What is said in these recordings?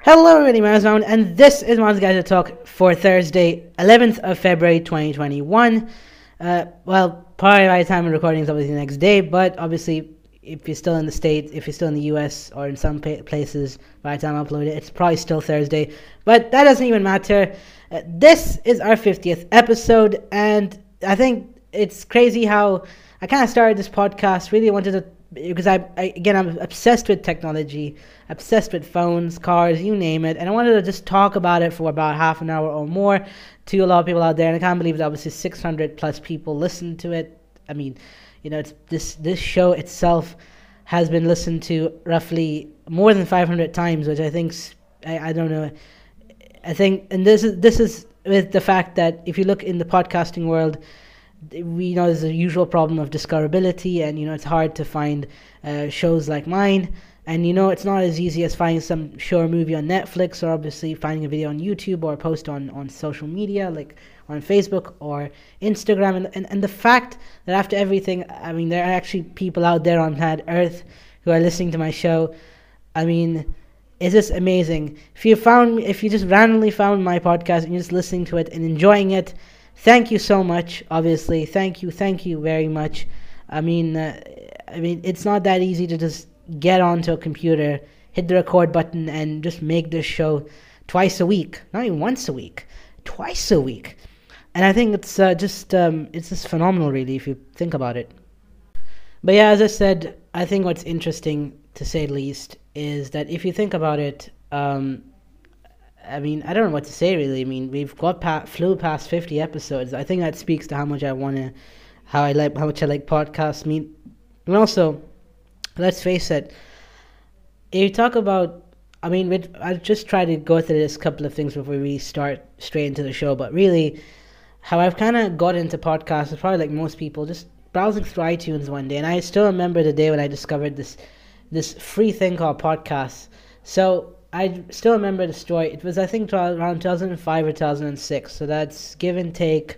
Hello everybody, Marazone, and this is Maz Guys Talk for Thursday, 11th of February 2021. Probably by the time I'm recording is obviously the next day, but obviously if you're still in the States, if you're still in the US or in some places by the time I upload it, it's probably still Thursday, but that doesn't even matter. This is our 50th episode, and I think it's crazy how I kind of started this podcast. Really wanted to, because I'm obsessed with technology, obsessed with phones, cars, you name it, and I wanted to just talk about it for about half an hour or more to a lot of people out there. And I can't believe that obviously 600 plus people listened to it. I mean, it's this show itself has been listened to roughly more than 500 times, which I think I don't know. I think, and this is with the fact that if you look in the podcasting world, we know there's a usual problem of discoverability, and it's hard to find shows like mine, and it's not as easy as finding some show or movie on Netflix, or obviously finding a video on YouTube or a post on social media like on Facebook or Instagram, and the fact that after everything, I mean, there are actually people out there on planet Earth who are listening to my show. I mean, it's just amazing. If you just randomly found my podcast and you're just listening to it and enjoying it, thank you so much. Obviously, thank you very much. I mean, it's not that easy to just get onto a computer, hit the record button, and just make this show twice a week. Not even once a week, twice a week. And I think it's just phenomenal, really, if you think about it. But yeah, as I said, I think what's interesting, to say the least, is that if you think about it, I mean, I don't know what to say, really. I mean, we've flew past 50 episodes. I think that speaks to how much I like podcasts. And also, let's face it, if you talk about, I mean, I'll just try to go through this couple of things before we start straight into the show. But really, how I've kind of got into podcasts is probably like most people, just browsing through iTunes one day. And I still remember the day when I discovered this free thing called podcasts. So I still remember the story. It was, I think, around 2005 or 2006. So that's give and take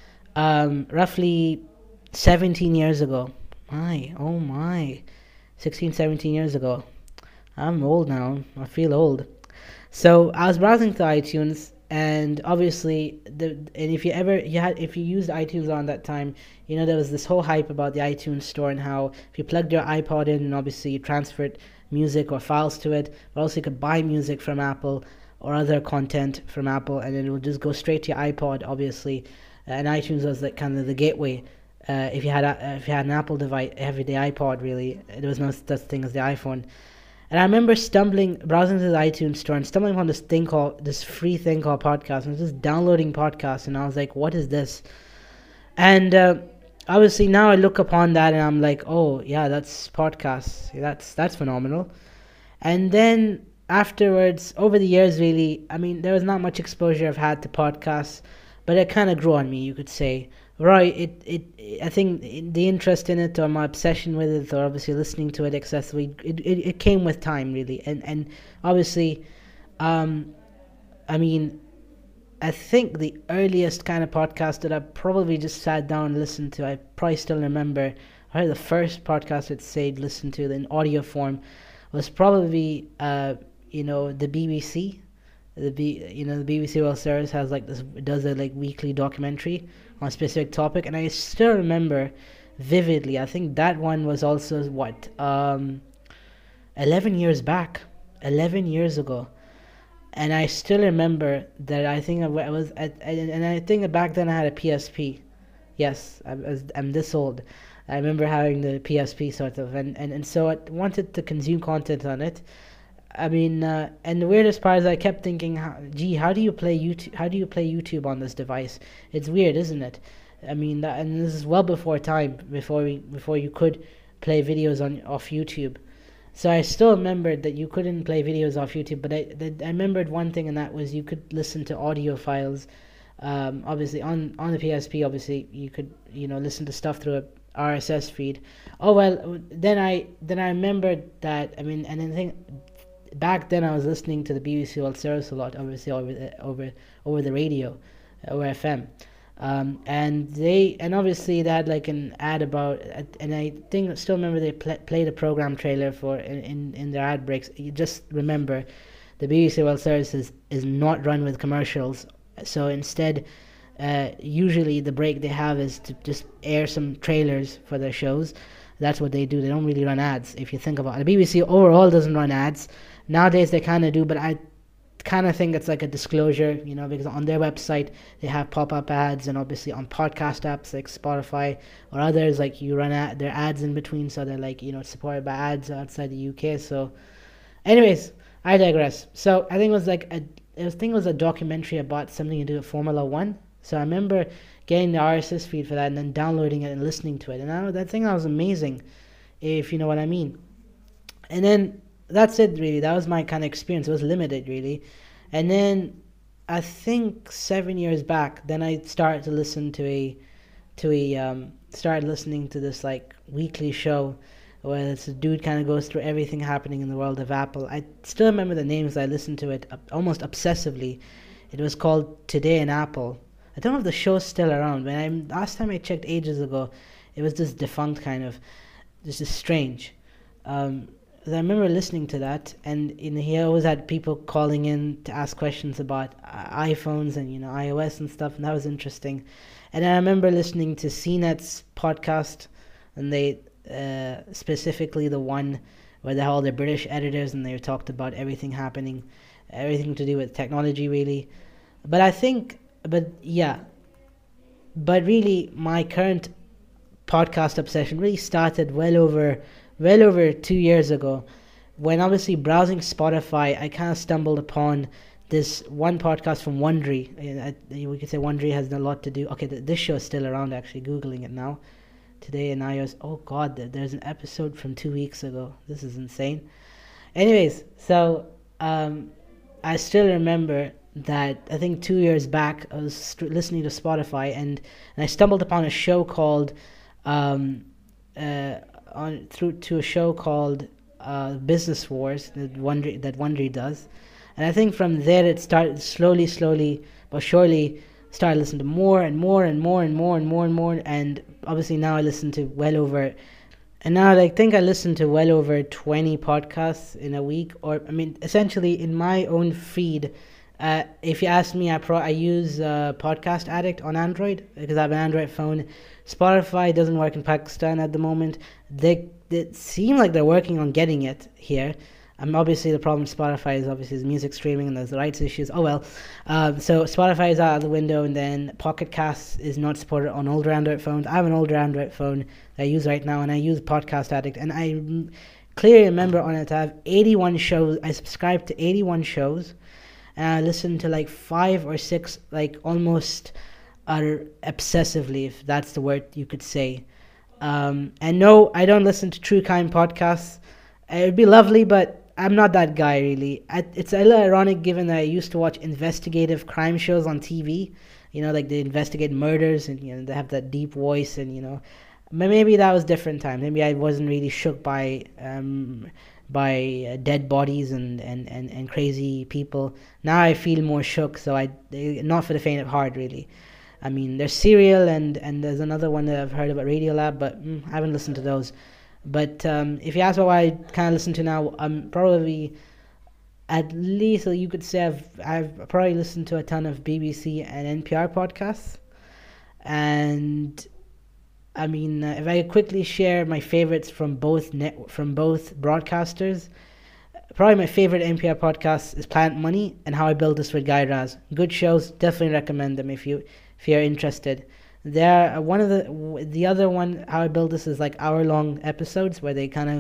roughly 17 years ago. Oh my. 16, 17 years ago. I'm old now. I feel old. So I was browsing through iTunes, and obviously, if you used iTunes around that time, there was this whole hype about the iTunes store and how if you plugged your iPod in, and obviously you transferred music or files to it, but also you could buy music from Apple or other content from Apple, and it would just go straight to your iPod, obviously. And iTunes was like kind of the gateway. If you had an Apple device, everyday iPod, really, there was no such thing as the iPhone. And I remember browsing through the iTunes store and stumbling upon this free thing called podcast, and just downloading podcasts, and I was like, what is this? And obviously now I look upon that and I'm like, oh yeah, that's podcasts. That's phenomenal. And then afterwards, over the years, really, I mean, there was not much exposure I've had to podcasts, but it kind of grew on me, you could say. Right, I think the interest in it, or my obsession with it, or obviously listening to it excessively, it came with time, really. And obviously, I mean, I think the earliest kind of podcast that I probably just sat down and listened to, I probably still remember, I heard the first podcast I'd say listen to in audio form was probably, the BBC. The BBC World Service has does a weekly documentary on a specific topic, and I still remember vividly. I think that one was also 11 years back, 11 years ago, and I still remember that. I think and I think that back then I had a PSP. Yes, I'm this old. I remember having the PSP sort of, and so I wanted to consume content on it. I mean, and the weirdest part is I kept thinking, how do you play YouTube? How do you play YouTube on this device? It's weird, isn't it? I mean, and this is well before time, before you could play videos off YouTube. So I still remembered that you couldn't play videos off YouTube, but I remembered one thing, and that was you could listen to audio files. Obviously on the PSP, obviously you could listen to stuff through a RSS feed. Oh well, then I remembered that. I mean, and I think back then I was listening to the BBC World Service a lot, obviously over the radio, over FM, and obviously they had like an ad about, and I still remember they played a program trailer for in their ad breaks. You just remember the BBC World Service is not run with commercials. So instead, usually the break they have is to just air some trailers for their shows. That's what they do. They don't really run ads. If you think about it, the BBC overall doesn't run ads. Nowadays they kind of do, but I kind of think it's like a disclosure, because on their website they have pop-up ads, and obviously on podcast apps like Spotify or others, like you run their ads in between, so they're like supported by ads outside the UK. So, anyways, I digress. So I think it was a documentary about something to do with Formula One. So I remember getting the RSS feed for that and then downloading it and listening to it, and that was amazing, if you know what I mean. And then that's it, really. That was my kind of experience. It was limited, really. And then I think 7 years back, then I started to listen started listening to this like weekly show where this dude kind of goes through everything happening in the world of Apple. I still remember the names. I listened to it almost obsessively. It was called Today in Apple. I don't know if the show's still around. Last time I checked ages ago, it was just defunct, kind of. This is strange. I remember listening to that, and he always had people calling in to ask questions about iPhones and iOS and stuff, and that was interesting. And I remember listening to CNET's podcast, and they specifically the one where they had all the British editors, and they talked about everything happening, everything to do with technology, really. But really, my current podcast obsession really started well over 2 years ago, when obviously browsing Spotify, I kind of stumbled upon this one podcast from Wondery. We could say Wondery has a lot to do. Okay, this show is still around, actually, Googling it now. Today in iOS. Oh God, there's an episode from 2 weeks ago. This is insane. Anyways, so I still remember that I think 2 years back I was listening to Spotify, and I stumbled upon a show called through a show called Business Wars that Wondery does, and I think from there it started slowly but surely started listening to more and more, and obviously now I listen to well over 20 podcasts in a week, or essentially in my own feed. If you ask me, I use Podcast Addict on Android because I have an Android phone. Spotify doesn't work in Pakistan at the moment. They seem like they're working on getting it here. Obviously the problem with Spotify is music streaming and there's the rights issues. Oh well. So Spotify is out of the window, and then Pocket Casts is not supported on older Android phones. I have an older Android phone that I use right now, and I use Podcast Addict, and I clearly remember on it I have 81 shows. I subscribe to 81 shows, and I listen to like 5 or 6, like almost obsessively, if that's the word you could say. And no, I don't listen to true crime podcasts. It would be lovely, but I'm not that guy, really. It's a little ironic given that I used to watch investigative crime shows on TV. Like they investigate murders, and they have that deep voice, and maybe that was different time. Maybe I wasn't really shook by dead bodies and crazy people. Now I feel more shook, so not for the faint of heart, really. There's Serial, and there's another one that I've heard about, Radiolab, but I haven't listened to those. But if you ask what I kind of listen to now, I'm probably, at least you could say I've probably listened to a ton of BBC and NPR podcasts. And if I could quickly share my favorites from both broadcasters, probably my favorite NPR podcast is Planet Money and How I Built This with Guy Raz. Good shows, definitely recommend them if you're interested. They're one of the other one, How I Built This, is like hour-long episodes where they kind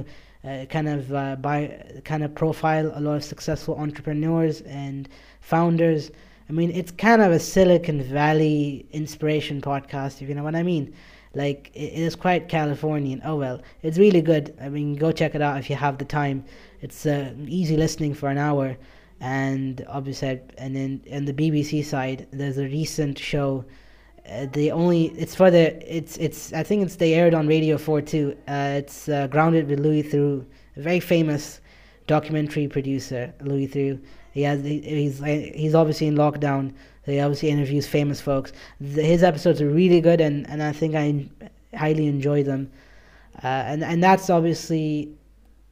of profile a lot of successful entrepreneurs and founders. It's kind of a Silicon Valley inspiration podcast, if you know what I mean. Like, it is quite Californian. Oh well, it's really good. Go check it out if you have the time. It's easy listening for an hour. And obviously, and then on the BBC side, there's a recent show. I think they aired on Radio 4 too. It's Grounded with Louis Theroux, a very famous documentary producer. Louis Theroux. He's obviously in lockdown. So he obviously interviews famous folks. His episodes are really good, and I think I highly enjoy them. And that's obviously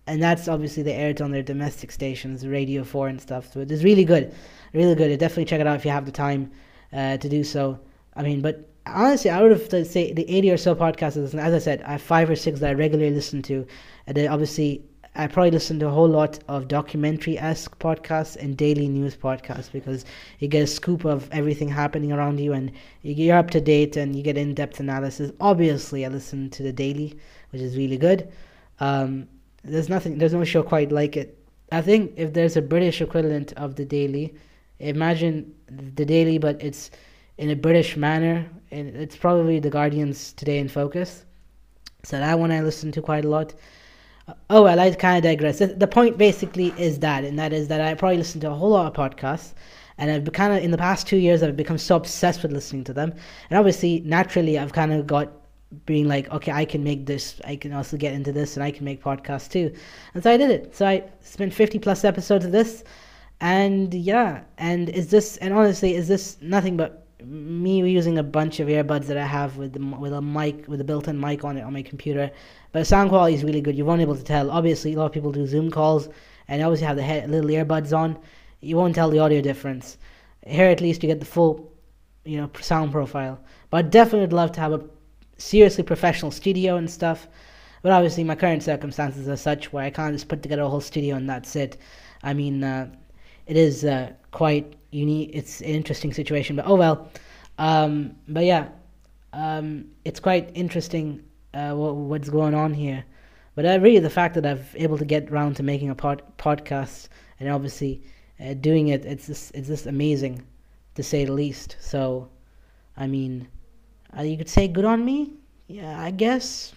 and that's obviously they air it on their domestic stations, Radio 4 and stuff. So it is really good, really good. Definitely check it out if you have the time to do so. I mean, but honestly, I would have to say the 80 or so podcasts. As I said, I have 5 or 6 that I regularly listen to, and then obviously I probably listen to a whole lot of documentary-esque podcasts and daily news podcasts because you get a scoop of everything happening around you and you're up to date and you get in-depth analysis. Obviously, I listen to the daily, which is really good. There's no show quite like it. I think if there's a British equivalent of the daily, imagine the daily, but it's in a British manner, and it's probably The Guardian's Today in Focus. So that one I listen to quite a lot. Oh well, I kind of digress. The point basically is that, and that is that I probably listen to a whole lot of podcasts, and I've kind of in the past 2 years I've become so obsessed with listening to them, and obviously naturally I've kind of got being like, okay, I can make this, I can also get into this, and I can make podcasts too, and so I did it. So I spent 50 plus episodes of this, and yeah, and honestly, is this nothing but me using a bunch of earbuds that I have with a mic, with a built-in mic on it on my computer. But the sound quality is really good. You won't be able to tell. Obviously, a lot of people do Zoom calls and obviously have the little earbuds on. You won't tell the audio difference. Here, at least, you get the full, sound profile. But I'd definitely would love to have a seriously professional studio and stuff. But obviously, my current circumstances are such where I can't just put together a whole studio and that's it. I mean, it is quite unique. It's an interesting situation, but oh well. But yeah, it's quite interesting what's going on here. But really, the fact that I've able to get around to making a podcast and obviously doing it, it's just amazing, to say the least. So, I mean, you could say good on me. Yeah, I guess.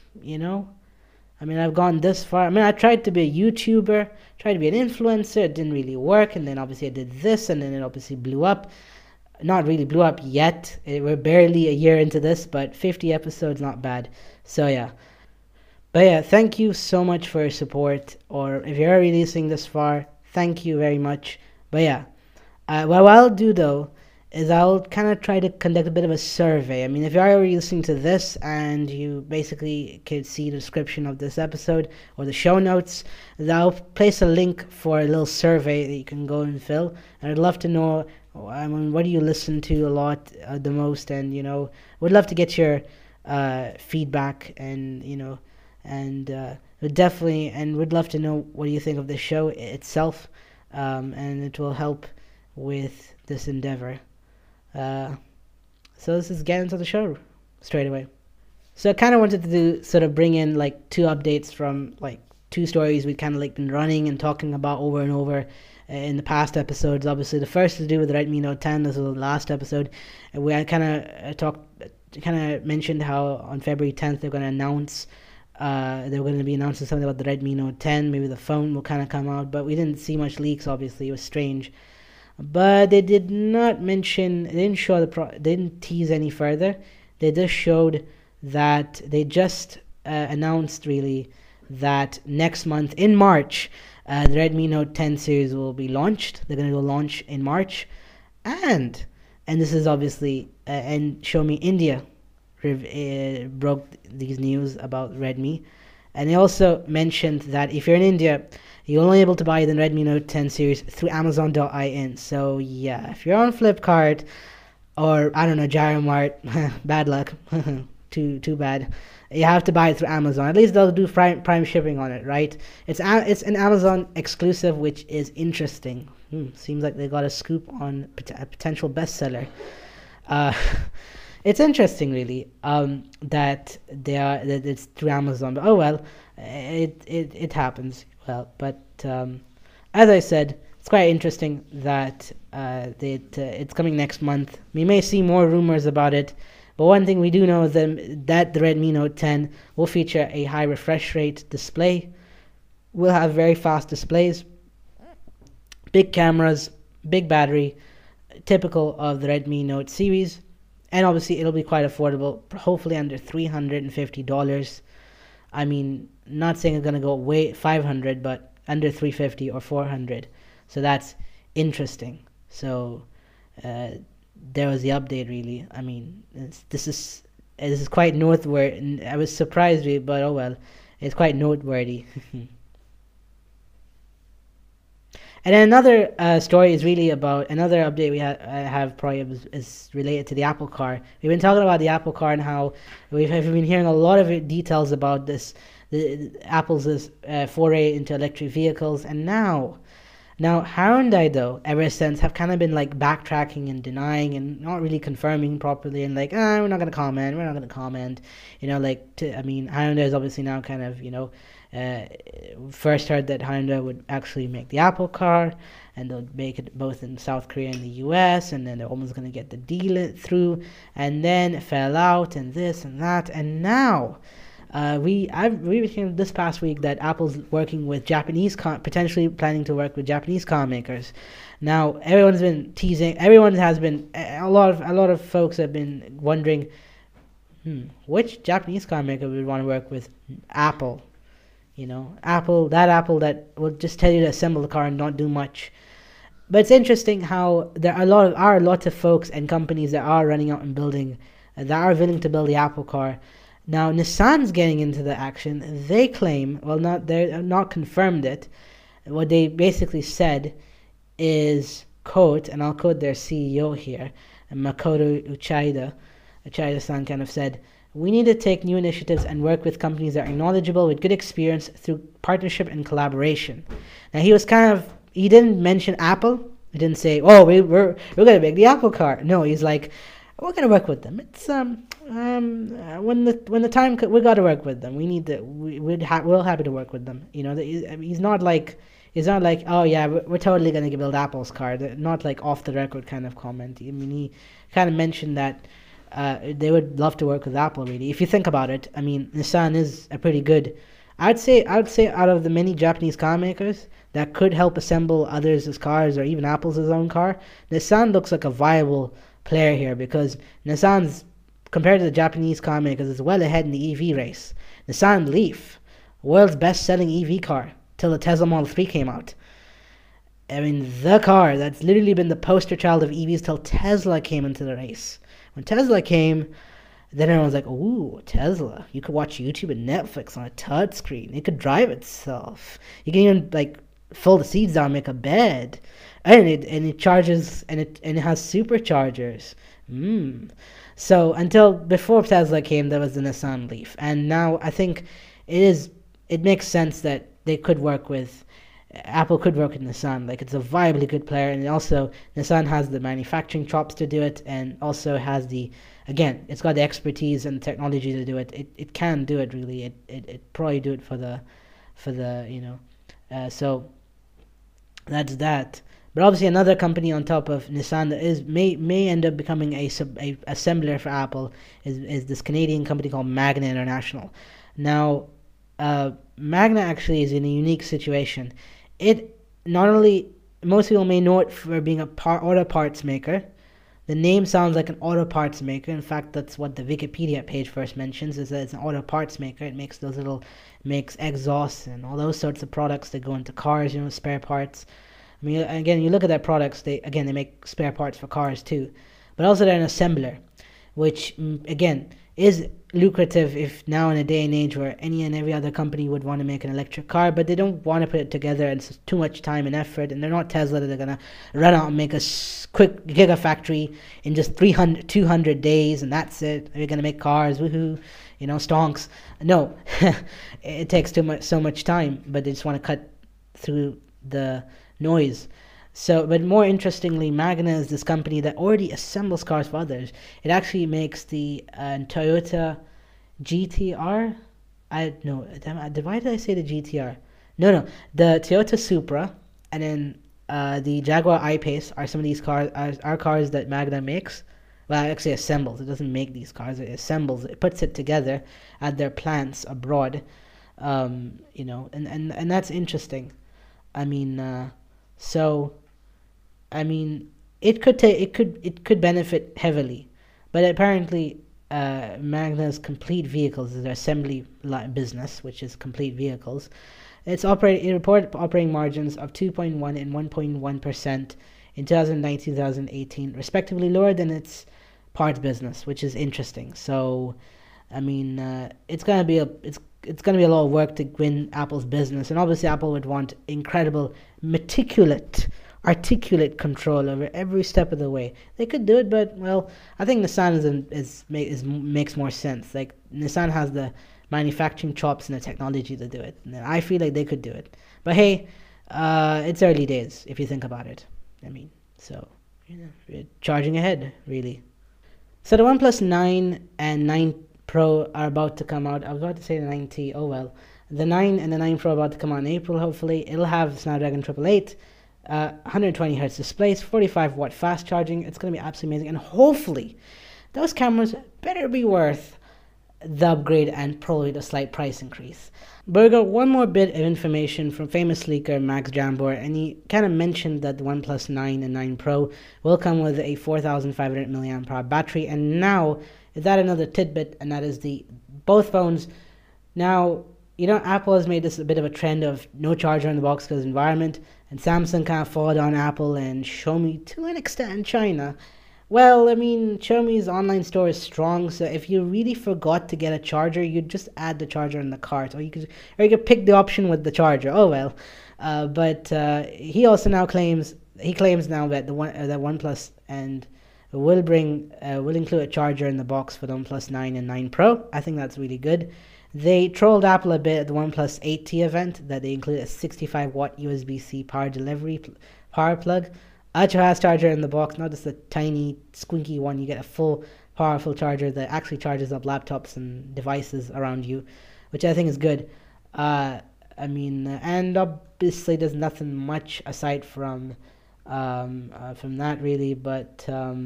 I mean, I've gone this far. I mean, I tried to be a YouTuber, tried to be an influencer. It didn't really work. And then obviously I did this, and then it obviously blew up. Not really blew up yet. We're barely a year into this, but 50 episodes, not bad. So yeah. But yeah, thank you so much for your support. Or if you're already listening this far, thank you very much. But yeah, what I'll do though is I'll kind of try to conduct a bit of a survey. I mean, if you're already listening to this and you basically could see the description of this episode or the show notes, I'll place a link for a little survey that you can go and fill. And I'd love to know, I mean, what do you listen to a lot, the most? And, would love to get your feedback and, would definitely, and would love to know what do you think of the show itself. And it will help with this endeavor. So let's just get into the show straight away. So I kind of wanted to sort of bring in like 2 updates from like 2 stories we kind of like been running and talking about over and over in the past episodes. Obviously, the first is to do with the Redmi Note 10. This was the last episode, and we kind of mentioned how on February 10th they're going to announce. They're going to be announcing something about the Redmi Note 10. Maybe the phone will kind of come out, but we didn't see much leaks. Obviously, it was strange. But they did not mention, they didn't show they didn't tease any further. They just showed that they just announced really that next month in March, the Redmi Note 10 series will be launched. They're going to do a launch in March, and this is obviously and Xiaomi India broke these news about Redmi, and they also mentioned that if you're in India, you're only able to buy the Redmi Note 10 series through Amazon.in. So yeah, if you're on Flipkart or I don't know, Gyromart, bad luck, too bad. You have to buy it through Amazon. At least they'll do prime shipping on it, right? It's an Amazon exclusive, which is interesting. Seems like they got a scoop on a potential bestseller. It's interesting, really, that it's through Amazon. But oh well, it happens. Well, but as I said, it's quite interesting that it's coming next month. We may see more rumors about it, but one thing we do know is that the Redmi Note 10 will feature a high refresh rate display, will have very fast displays, big cameras, big battery, typical of the Redmi Note series, and obviously it'll be quite affordable, hopefully under $350. I mean, not saying it's gonna go way 500, but under 350 or 400. So that's interesting. So there was the update, really. I mean, this is quite noteworthy. I was surprised with it, but oh well, it's quite noteworthy. And then another story is really about another update have probably is related to the Apple Car. We've been talking about the Apple Car and how have been hearing a lot of details about Apple's foray into electric vehicles, and now Hyundai though ever since have kind of been like backtracking and denying and not really confirming properly, and like we're not gonna comment, Hyundai is obviously now kind of first heard that Hyundai would actually make the Apple Car, and they'll make it both in South Korea and the US, and then they're almost going to get the deal through, and then it fell out, and this and that, and now we became this past week that Apple's working with potentially planning to work with Japanese car makers. Now everyone's been teasing. Everyone has been a lot of folks have been wondering, which Japanese car maker would want to work with Apple. Apple that will just tell you to assemble the car and not do much. But it's interesting how there are lots of folks and companies that are running out and building, that are willing to build the Apple Car. Now Nissan's getting into the action. They claim, they're not confirmed it. What they basically said is, quote, and I'll quote their CEO here, Makoto Uchida. Uchida-san kind of said, "We need to take new initiatives and work with companies that are knowledgeable with good experience through partnership and collaboration." Now he didn't mention Apple. He didn't say, "Oh, we're gonna make the Apple Car." No, he's like, "We're gonna work with them. It's when the time we got to work with them. We need to. We're happy to work with them." He's not like, "Oh yeah, we're totally gonna build Apple's car." Not like off the record kind of comment. I mean, he kind of mentioned that. They would love to work with Apple, really. If you think about it, I mean, Nissan is a pretty good. I'd say out of the many Japanese car makers that could help assemble others' cars or even Apple's own car, Nissan looks like a viable player here, because Nissan's, compared to the Japanese car makers, is well ahead in the EV race. Nissan Leaf, world's best-selling EV car till the Tesla Model 3 came out. I mean, the car that's literally been the poster child of EVs till Tesla came into the race. When Tesla came, then everyone's like, "Ooh, Tesla! You could watch YouTube and Netflix on a touch screen. It could drive itself. You can even fold the seats down, and make a bed, and it charges, and it has superchargers." So until before Tesla came, there was the Nissan Leaf, and now I think it makes sense that Apple could work with Nissan. It's a viably good player, and also Nissan has the manufacturing chops to do it, and also has it's got the expertise and technology to do it. It can do it, really. It probably do it for the so that's that. But obviously another company on top of Nissan that may end up becoming a assembler for Apple is this Canadian company called Magna International. Now Magna actually is in a unique situation. It not only, most people may know it for being auto parts maker. The name sounds like an auto parts maker. In fact, that's what the Wikipedia page first mentions, is that it's an auto parts maker. It makes makes exhausts and all those sorts of products that go into cars, spare parts. I mean, again, you look at their products, they make spare parts for cars too. But also they're an assembler, which, again, is lucrative if now in a day and age where any and every other company would want to make an electric car, but they don't want to put it together, and it's too much time and effort, and they're not Tesla that they're going to run out and make a quick gigafactory in just 200 days, and that's it. They're going to make cars, woohoo, stonks. No, it takes so much time, but they just want to cut through the noise. But more interestingly, Magna is this company that already assembles cars for others. It actually makes the Toyota GTR. Why did I say the GTR? No, the Toyota Supra, and then the Jaguar I-Pace are some of these cars. Are cars that Magna makes. Well, it actually assembles. It doesn't make these cars. It assembles. It puts it together at their plants abroad. And that's interesting. It could benefit heavily, but apparently Magna's Complete Vehicles is their assembly business, which is complete vehicles. It reported operating margins of 2.1 and 1.1% in 2019-2018, respectively, lower than its parts business, which is interesting. So, it's gonna be it's going to be a lot of work to win Apple's business, and obviously Apple would want incredible, meticulous, articulate control over every step of the way. They could do it, but well, I think Nissan makes more sense. Like Nissan has the manufacturing chops and the technology to do it, and I feel like they could do it. But hey, it's early days if you think about it. I mean, so we're charging ahead, really. So the OnePlus 9 and 9 Pro are about to come out. I was about to say the 9T. Oh well. The 9 and the 9 Pro are about to come out in April, hopefully. It'll have Snapdragon 888, 120 Hz displays, 45 watt fast charging. It's going to be absolutely amazing. And hopefully, those cameras better be worth the upgrade and probably the slight price increase. But we got one more bit of information from famous leaker Max Jambor, and he kind of mentioned that the OnePlus 9 and 9 Pro will come with a 4,500 milliamp hour battery. And now, is that another tidbit? And that is both phones now. Apple has made this a bit of a trend of no charger in the box because environment, and Samsung kind of followed on Apple and Xiaomi to an extent in China. Well, I mean, Xiaomi's online store is strong, so if you really forgot to get a charger, you'd just add the charger in the cart, or you could pick the option with the charger. Oh well, but he also now claims now that that OnePlus and will include a charger in the box for the OnePlus 9 and 9 Pro. I think that's really good. They trolled Apple a bit at the OnePlus 8T event that they included a 65 watt USB-C power plug. Ultra fast charger in the box, not just a tiny squinky one. You get a full powerful charger that actually charges up laptops and devices around you, which I think is good. And obviously there's nothing much aside from that really, but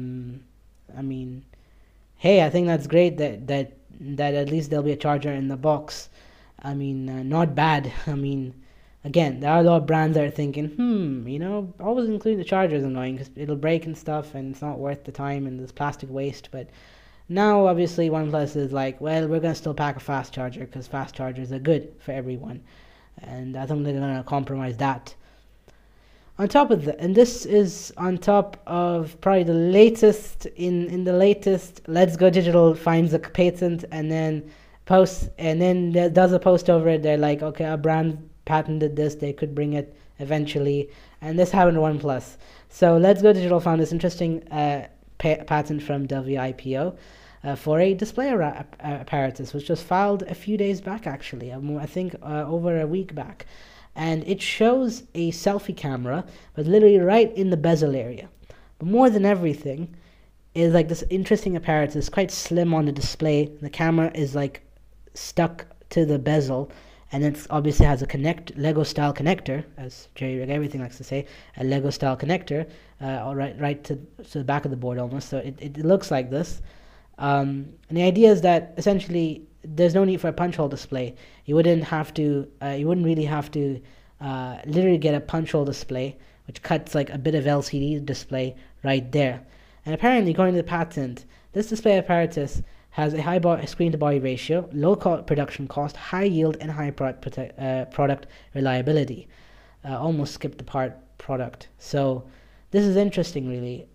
hey, I think that's great that at least there'll be a charger in the box. Not bad. Again, there are a lot of brands that are thinking, always including the charger is annoying because it'll break and stuff, and it's not worth the time, and there's plastic waste. But now, obviously, OnePlus is like, well, we're going to still pack a fast charger because fast chargers are good for everyone. And I think they're going to compromise that. On top of that, and this is on top of probably the latest, in the latest, Let's Go Digital finds a patent and then posts, and then does a post over it. They're like, okay, our brand patented this, they could bring it eventually, and this happened to OnePlus. So Let's Go Digital found this interesting patent from WIPO for a display apparatus, which was filed a few days back, actually, I think over a week back, and it shows a selfie camera, but literally right in the bezel area. But more than everything is like this interesting apparatus, quite slim on the display. The camera is like stuck to the bezel, and it obviously has a Lego style connector, as Jerry Rig Everything likes to say, a Lego style connector, right to the back of the board almost. So it looks like this. And the idea is that essentially there's no need for a punch hole display. You wouldn't really have to literally get a punch hole display, which cuts like a bit of LCD display right there. And apparently, according to the patent, this display apparatus has a high screen-to-body ratio, low production cost, high yield, and high product reliability. Almost skipped the part product. So this is interesting, really.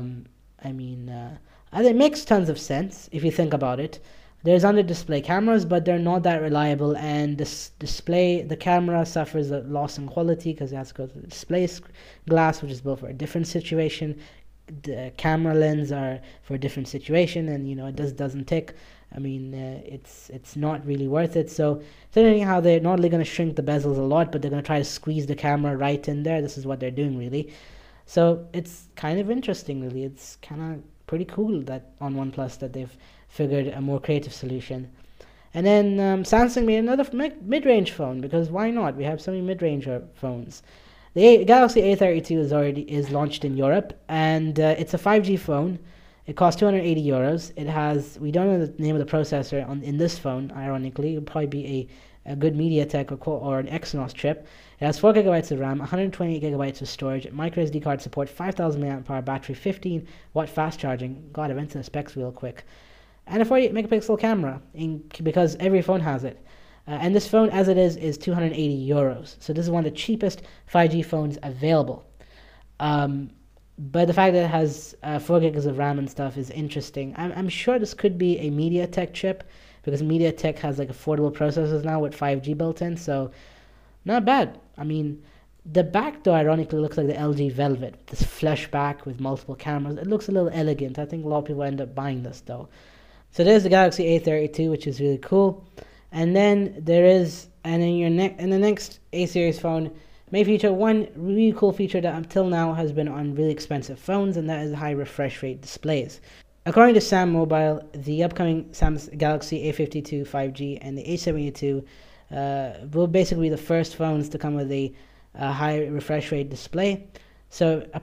It makes tons of sense if you think about it. There's under-display cameras, but they're not that reliable, and the camera suffers a loss in quality because it has to go to the display glass, which is built for a different situation. The camera lens are for a different situation, and it doesn't tick. It's not really worth it. So it's interesting how they're not only going to shrink the bezels a lot, but they're going to try to squeeze the camera right in there. This is what they're doing, really. So it's kind of interesting, really. It's kind of pretty cool that on OnePlus that they've figured a more creative solution. And then Samsung made another mid-range phone, because why not? We have so many mid-range phones. The Galaxy A32 is launched in Europe, and it's a 5G phone. It costs €280. It has, we don't know the name of the processor in this phone, ironically. It'll probably be a good MediaTek or an Exynos chip. It has 4 gigabytes of RAM, 128 gigabytes of storage, micro SD card support, 5,000 mAh battery, 15 watt fast charging. God, I went to the specs real quick. And a 48 megapixel camera, because every phone has it. And this phone, as it is €280. So this is one of the cheapest 5G phones available. But the fact that it has 4 gigs of RAM and stuff is interesting. I'm sure this could be a MediaTek chip, because MediaTek has like affordable processors now with 5G built in, so not bad. I mean, the back though ironically looks like the LG Velvet, this flush back with multiple cameras. It looks a little elegant. I think a lot of people end up buying this though. So there's the Galaxy A32, which is really cool. And then there is, and in the next A series phone may feature one really cool feature that until now has been on really expensive phones, and that is high refresh rate displays. According to Sam Mobile, the upcoming Samsung Galaxy A52 5G and the A72 will basically be the first phones to come with a high refresh rate display. So the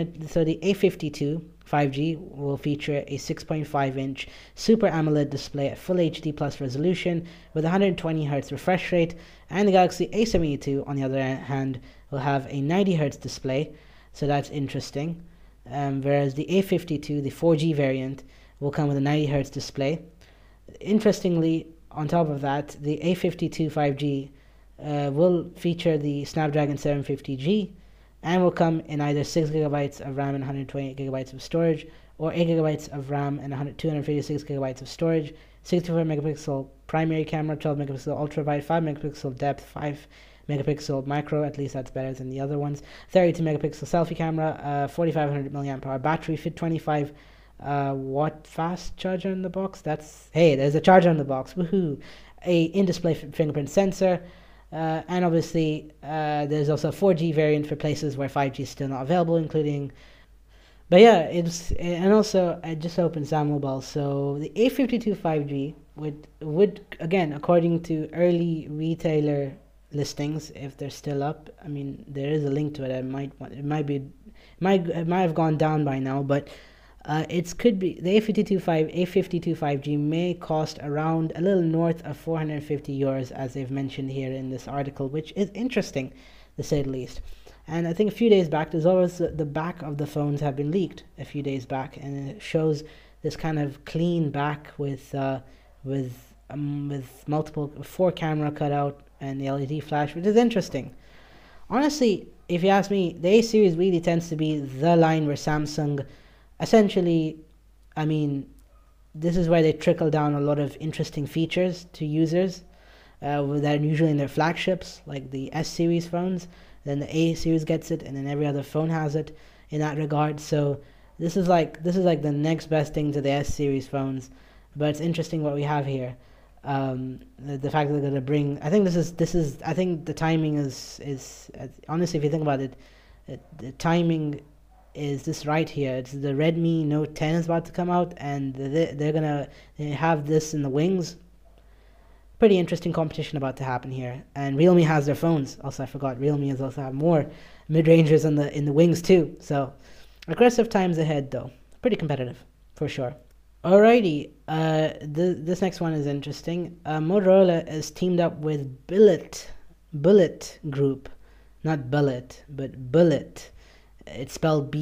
A52 5G will feature a 6.5-inch Super AMOLED display at Full HD Plus resolution with 120Hz refresh rate, and the Galaxy A72, on the other hand, will have a 90Hz display, so that's interesting. Whereas the A52, the 4G variant, will come with a 90Hz display. Interestingly, on top of that, the A52 5G will feature the Snapdragon 750G, and will come in either 6GB of RAM and 128GB of storage, or 8GB of RAM and 256GB of storage, 64MP primary camera, 12MP ultra wide, 5MP depth, 5MP macro, at least that's better than the other ones, 32MP selfie camera, 4500mAh battery, fit 25 watt fast charger in the box. There's a charger in the box, woohoo! A in-display fingerprint sensor, and obviously there's also a 4G variant for places where 5G is still not available, including. But yeah, and also I just opened Sam Mobile, so the A52 5G would again, according to early retailer listings, if they're still up. I mean, there is a link to it. It might have gone down by now, but it could be the A52 5G may cost around a little north of €450, as they've mentioned here in this article, which is interesting, to say the least. And I think a few days back, there's always the back of the phones have been leaked a few days back, and it shows this kind of clean back with multiple 4 camera cutout and the LED flash, which is interesting. Honestly, if you ask me, the A series really tends to be the line where Samsung essentially, I mean, this is where they trickle down a lot of interesting features to users that are usually in their flagships, like the S series phones. Then the A series gets it, and then every other phone has it in that regard. So this is like the next best thing to the S series phones. But it's interesting what we have here. The fact that they're going to bring, I think I think the timing is honestly, if you think about it, the timing is this right here. It's the Redmi Note 10 is about to come out, and they're gonna have this in the wings. Pretty interesting competition about to happen here. And Realme has their phones. Also, I forgot, Realme has also have more mid-rangers in the wings too. So aggressive times ahead though. Pretty competitive for sure. Alrighty, this next one is interesting. Motorola is teamed up with Bullitt Group, not Bullet, but Bullitt. It's spelled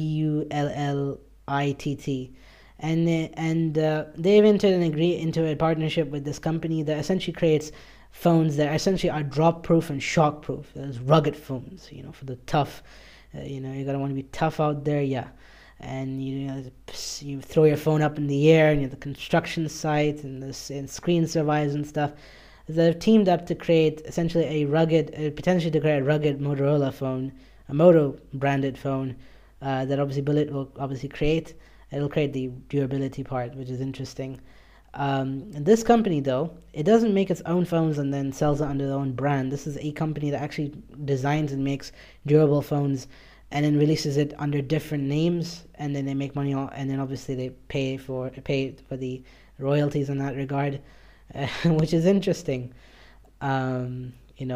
Bullitt, and they've entered into a partnership with this company that essentially creates phones that essentially are drop-proof and shock-proof. Those rugged phones, for the tough. You're gonna want to be tough out there, yeah. And you throw your phone up in the air, and the construction site and screen survives and stuff. They've teamed up to create essentially potentially to create a rugged Motorola phone, a Moto branded phone that obviously Bullitt will obviously create. It'll create the durability part, which is interesting. And this company, though, it doesn't make its own phones and then sells it under their own brand. This is a company that actually designs and makes durable phones and then releases it under different names, and then they make money on, and then obviously they pay for the royalties in that regard, which is interesting. And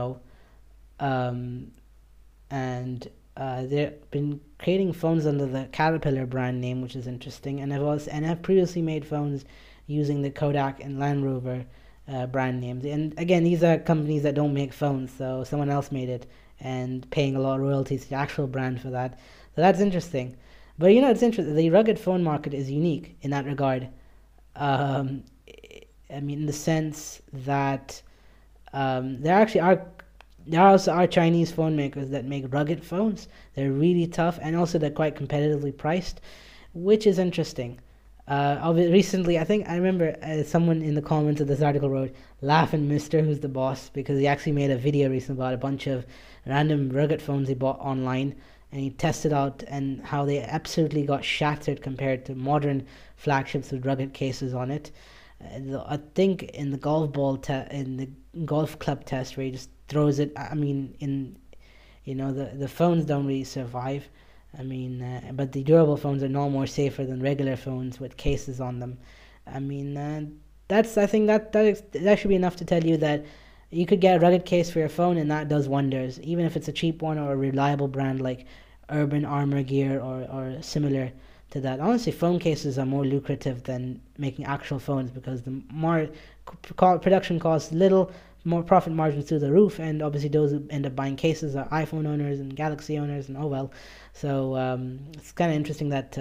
they've been creating phones under the Caterpillar brand name, which is interesting, and have previously made phones using the Kodak and Land Rover brand names. And again, these are companies that don't make phones, so someone else made it and paying a lot of royalties to the actual brand for that. So that's interesting. But it's interesting. The rugged phone market is unique in that regard. I mean, in the sense that there also are Chinese phone makers that make rugged phones. They're really tough, and also they're quite competitively priced, which is interesting. Recently, I think I remember someone in the comments of this article wrote, "Laughing Mister, who's the boss?" because he actually made a video recently about a bunch of random rugged phones he bought online, and he tested out and how they absolutely got shattered compared to modern flagships with rugged cases on it. I think in the in the golf club test where he just throws it. I mean, in the phones don't really survive. I mean, but the durable phones are no more safer than regular phones with cases on them. I mean, that's I think that should be enough to tell you that you could get a rugged case for your phone, and that does wonders, even if it's a cheap one or a reliable brand like Urban Armor Gear or similar to that. Honestly, phone cases are more lucrative than making actual phones because the more production costs little, more profit margins through the roof, and obviously those who end up buying cases are iPhone owners and Galaxy owners, and oh well. So it's kind of interesting that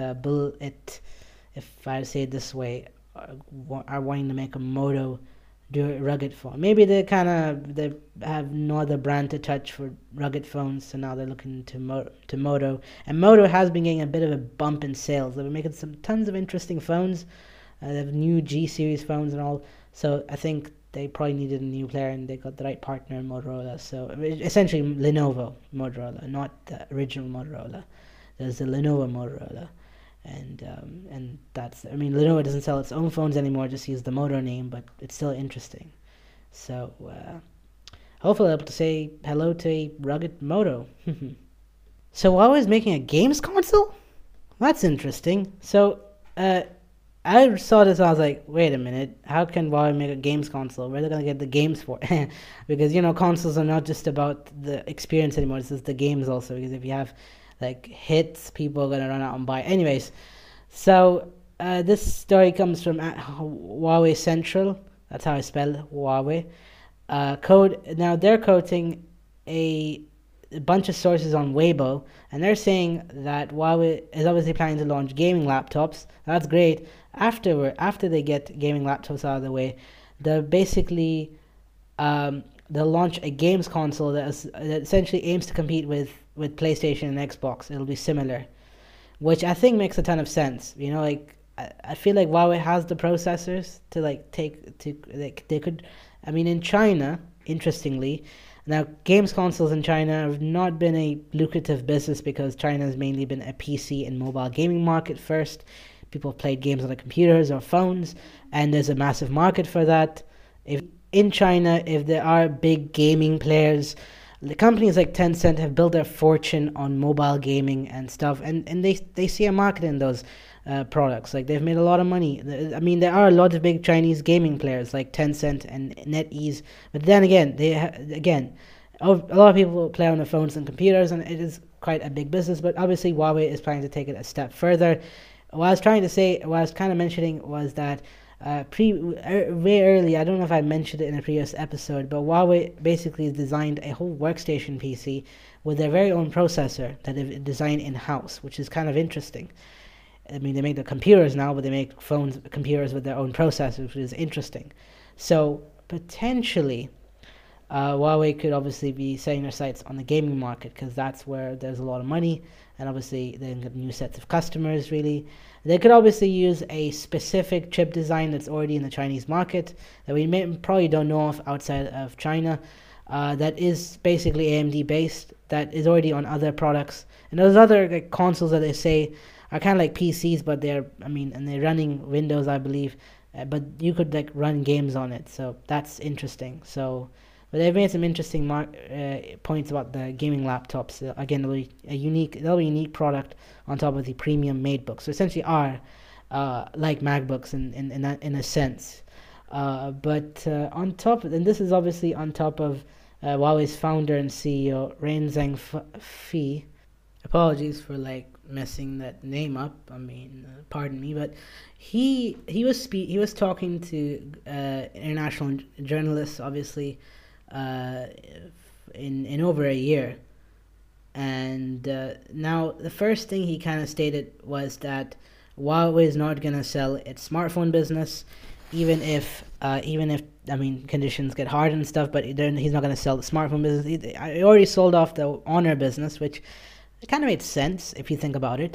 if I say it this way, are wanting to make a Moto rugged phone. Maybe they have no other brand to touch for rugged phones, so now they're looking to Moto. And Moto has been getting a bit of a bump in sales. They've been making some tons of interesting phones. They have new G series phones and all. So I think they probably needed a new player, and they got the right partner in Motorola. So essentially, Lenovo Motorola, not the original Motorola. There's the Lenovo Motorola, and that's. I mean, Lenovo doesn't sell its own phones anymore; just use the Moto name, but it's still interesting. So hopefully, I'll be able to say hello to a rugged Moto. So Huawei is making a games console. That's interesting. So I saw this and I was like, wait a minute, how can Huawei make a games console? Where are they going to get the games for? Because, consoles are not just about the experience anymore, it's just the games also. Because if you have, like, hits, people are going to run out and buy. Anyways, so this story comes from Huawei Central. That's how I spell Huawei. Now, they're quoting a bunch of sources on Weibo, and they're saying that Huawei is obviously planning to launch gaming laptops. That's great. After they get gaming laptops out of the way, they'll basically they'll launch a games console that essentially aims to compete with PlayStation and Xbox. It'll be similar, which I think makes a ton of sense. I feel like Huawei has the processors to they could. I mean, in China, interestingly, now games consoles in China have not been a lucrative business because China has mainly been a PC and mobile gaming market first. People have played games on their computers or phones, and there's a massive market for that. In China, if there are big gaming players, the companies like Tencent have built their fortune on mobile gaming and stuff, and they see a market in those products. Like, they've made a lot of money. I mean, there are a lot of big Chinese gaming players like Tencent and NetEase, but then again, a lot of people play on their phones and computers, and it is quite a big business. But obviously, Huawei is planning to take it a step further. What I was kind of mentioning was that way early, I don't know if I mentioned it in a previous episode, but Huawei basically designed a whole workstation PC with their very own processor that they've designed in-house, which is kind of interesting. I mean, they make the computers now, but they make computers with their own processors, which is interesting. So potentially, Huawei could obviously be setting their sights on the gaming market because that's where there's a lot of money, and obviously they can get new sets of customers. Really, they could obviously use a specific chip design that's already in the Chinese market that we probably don't know of outside of China. That is basically AMD based. That is already on other products, and those other consoles that they say are kind of like PCs, but they're running Windows, I believe. But you could run games on it, so that's interesting. But they've made some interesting points about the gaming laptops. Again, they'll be a unique product on top of the premium MateBooks. So essentially, are like MacBooks in a sense. But on top, and this is obviously on top of Huawei's founder and CEO Ren Zhengfei. Apologies for messing that name up. I mean, pardon me, but he was talking to international journalists, obviously. In over a year, and now the first thing he kind of stated was that Huawei is not going to sell its smartphone business, even if conditions get hard and stuff. But then he's not going to sell the smartphone business. He already sold off the Honor business, which kind of made sense if you think about it.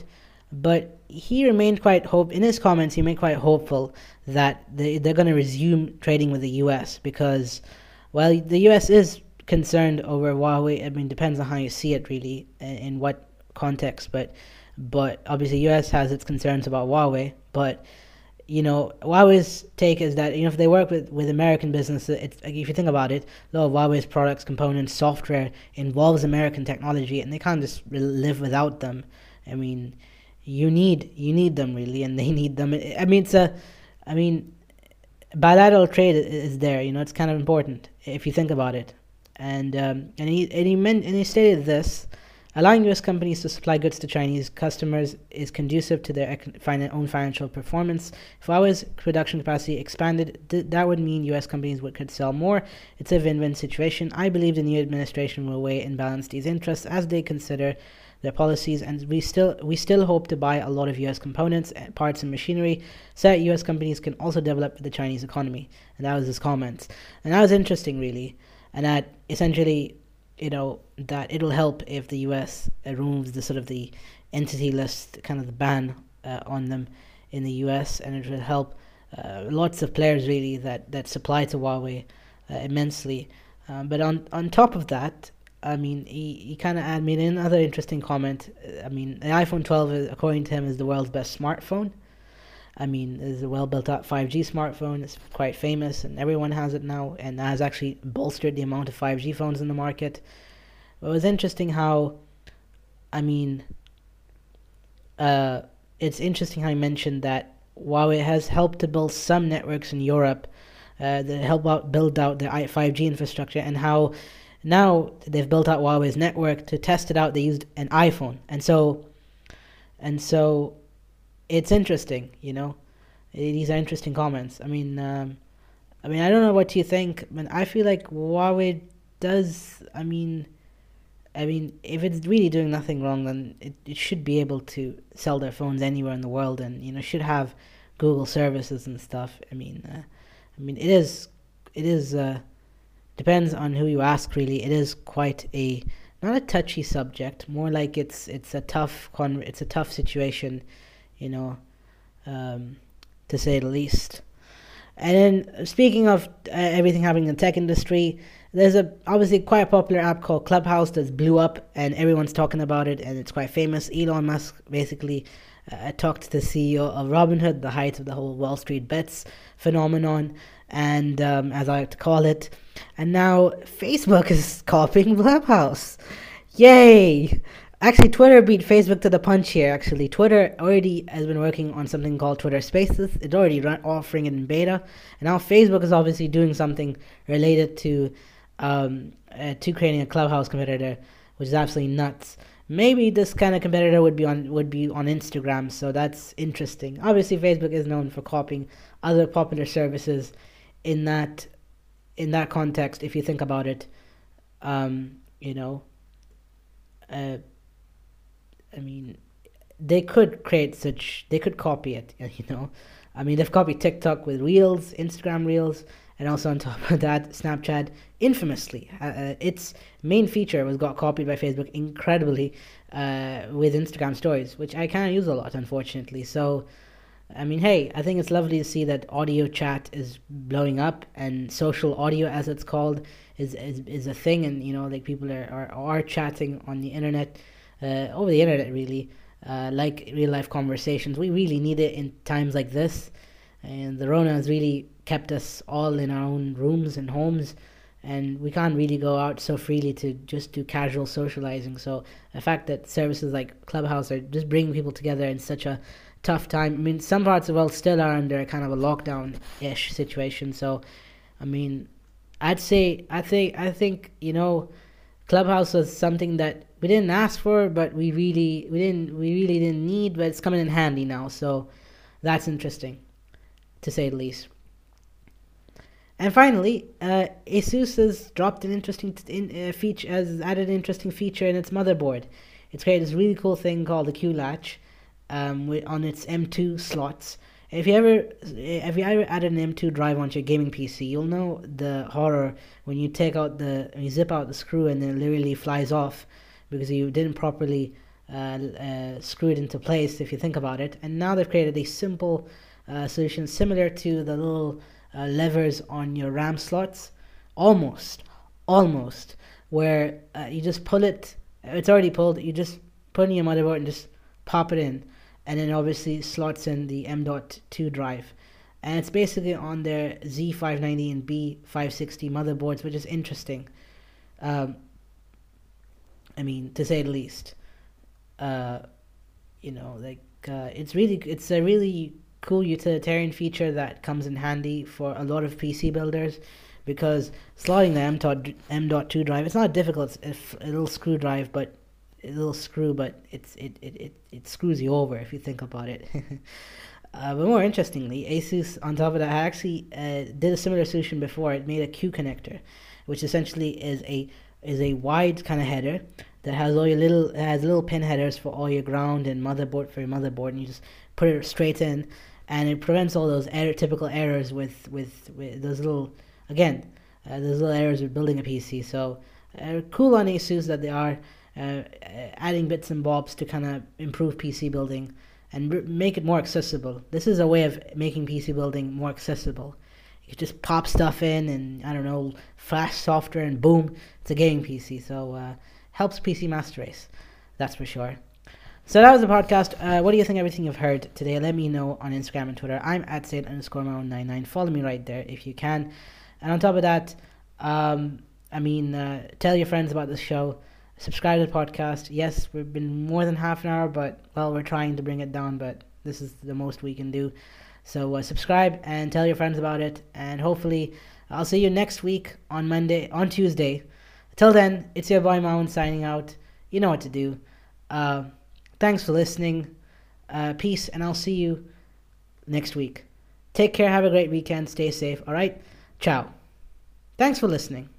But he remained quite hope in his comments. He remained quite hopeful that they're going to resume trading with the U.S. because, well, the U.S. is concerned over Huawei. I mean, depends on how you see it, really, in what context. But obviously, U.S. has its concerns about Huawei. But Huawei's take is that if they work with American businesses, it's like, if you think about it, a lot of Huawei's products, components, software involves American technology, and they can't just live without them. I mean, you need them really, and they need them. I mean, I mean, bilateral trade is there. It's kind of important if you think about it. And he stated this: allowing U.S. companies to supply goods to Chinese customers is conducive to their own financial performance. If Huawei's production capacity expanded, that would mean U.S. companies could sell more. It's a win-win situation. I believe the new administration will weigh and balance these interests as they consider their policies, and we still hope to buy a lot of U.S. components, parts, and machinery, so that U.S. companies can also develop the Chinese economy. And that was his comments, and that was interesting, really, and that essentially, that it'll help if the U.S. removes the sort of the entity list, kind of the ban on them in the U.S., and it will help lots of players really that supply to Huawei immensely. But on top of that, I mean, he kind of made another interesting comment. I mean, the iPhone 12, according to him, is the world's best smartphone. I mean, it's a well-built up 5G smartphone. It's quite famous, and everyone has it now, and that has actually bolstered the amount of 5G phones in the market. But it was interesting how, I mean, it's interesting how he mentioned that Huawei has helped to build some networks in Europe that help build out the 5G infrastructure, and how now they've built out Huawei's network. To test it out, they used an iPhone, and so it's interesting. These are interesting comments. I mean, I don't know what you think, but I feel like Huawei does. I mean, if it's really doing nothing wrong, then it should be able to sell their phones anywhere in the world, and should have Google services and stuff. I mean, it is. Depends on who you ask, really. It is quite not a touchy subject, more like it's a tough situation, to say the least. And then, speaking of everything happening in the tech industry, there's obviously quite a popular app called Clubhouse that's blew up, and everyone's talking about it, and it's quite famous. Elon Musk basically talked to the CEO of Robinhood, the height of the whole Wall Street bets phenomenon, and as I like to call it. And now Facebook is copying Clubhouse. Yay! Actually, Twitter beat Facebook to the punch here. Actually, Twitter already has been working on something called Twitter Spaces. It's already offering it in beta, and now Facebook is obviously doing something related to creating a Clubhouse competitor, which is absolutely nuts. Maybe this kind of competitor would be on Instagram, so that's interesting. Obviously, Facebook is known for copying other popular services in that context. If you think about it, I mean, they could copy it. I mean, they've copied TikTok with Reels, Instagram Reels, and also on top of that, Snapchat infamously. Its main feature got copied by Facebook incredibly with Instagram Stories, which I can't use a lot, unfortunately. So, I mean, hey, I think it's lovely to see that audio chat is blowing up, and social audio, as it's called, is a thing, and like people are chatting on the internet, over the internet, really, like real life conversations. We really need it in times like this, and the Rona has really kept us all in our own rooms and homes, and we can't really go out so freely to just do casual socializing. So the fact that services like Clubhouse are just bringing people together in such a tough time. I mean, some parts of the world still are under kind of a lockdown-ish situation. So, I mean, I think Clubhouse was something that we didn't ask for, but we really didn't need, but it's coming in handy now. So that's interesting, to say the least. And finally, ASUS has dropped an interesting feature, has added an interesting feature in its motherboard. It's created this really cool thing called the Q-Latch on its M2 slots. If you ever added an M2 drive onto your gaming PC, you'll know the horror when you zip out the screw and it literally flies off because you didn't properly screwed into place, if you think about it. And now they've created a simple solution similar to the little levers on your RAM slots, almost, where you just pull it. It's already pulled. You just put in your motherboard and just pop it in, and then obviously slots in the M.2 drive. And it's basically on their Z590 and B560 motherboards, which is interesting. I mean, to say the least. It's a really cool utilitarian feature that comes in handy for a lot of PC builders, because slotting the M.2 drive, it's not difficult. It's a little screw drive, but it screws you over if you think about it. But more interestingly, Asus on top of that actually did a similar solution before. It made a Q connector, which essentially is a wide kind of header that has little pin headers for all your ground and motherboard for your motherboard, and you just put it straight in, and it prevents all those typical errors with those little errors with building a PC. So cool on Asus that they are adding bits and bobs to kind of improve PC building and make it more accessible. This is a way of making PC building more accessible. You just pop stuff in and, I don't know, flash software, and boom, it's a gaming PC. So helps PC Master Race, that's for sure. So that was the podcast. What do you think of everything you've heard today? Let me know on Instagram and Twitter. I'm at Saint_Maroon99. Follow me right there if you can. And on top of that, tell your friends about this show. Subscribe to the podcast. Yes, we've been more than half an hour, but, well, we're trying to bring it down, but this is the most we can do. So subscribe and tell your friends about it. And hopefully I'll see you next week on Tuesday. Till then, it's your boy Maun signing out. You know what to do. Thanks for listening. Peace, and I'll see you next week. Take care. Have a great weekend. Stay safe. All right? Ciao. Thanks for listening.